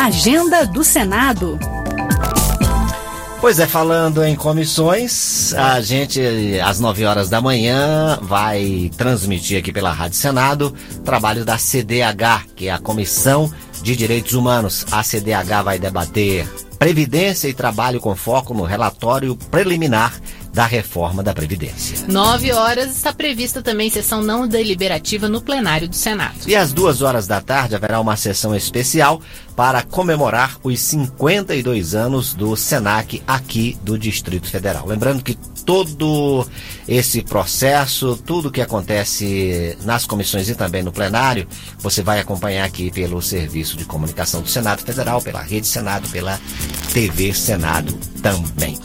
Agenda do Senado. Pois é, falando em comissões, a gente, às 9 horas da manhã, vai transmitir aqui pela Rádio Senado trabalho da CDH, que é a Comissão de Direitos Humanos. A CDH vai debater Previdência e Trabalho com foco no relatório preliminar da reforma da Previdência. 9 horas está prevista também sessão não deliberativa no plenário do Senado. E às 2 horas da tarde haverá uma sessão especial para comemorar os 52 anos do SENAC aqui do Distrito Federal. Lembrando que todo esse processo, tudo que acontece nas comissões e também no plenário, você vai acompanhar aqui pelo Serviço de Comunicação do Senado Federal, pela Rede Senado, pela TV Senado também.